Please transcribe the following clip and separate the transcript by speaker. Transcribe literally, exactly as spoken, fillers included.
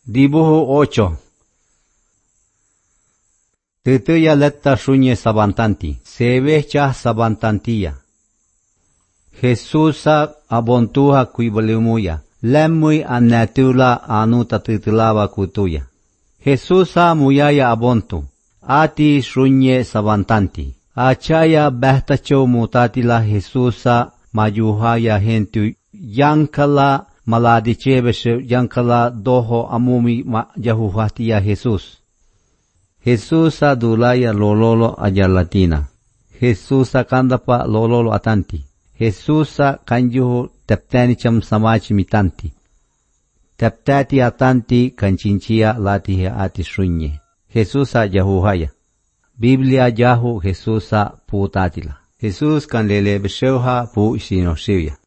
Speaker 1: Dibujo ocho. Tituya letta shunye sabantanti, sevecha sabantantia. Jesusa abontuha kuibalimuya, lemui anatula anu tatitulava kutuya. Jesusa muyaya abontu, ati shunye sabantanti. Achaya behtacho mutatila Jesusa mayuhaya hentu yankala maladichebeshe yankala doho amumi ma yahuhatiya Jesus. Jesusa dulaya lololo ajalatina. Jesusa kandapa lololo atanti. Jesusa kanjuhu teptanicham samachi mitanti. Teptati atanti kanchinchia latihe ati shunye. Jesusa yahuhaya. Biblia jahu Jesusa putatila. Jesus kan lele besheuha pu isino shivya.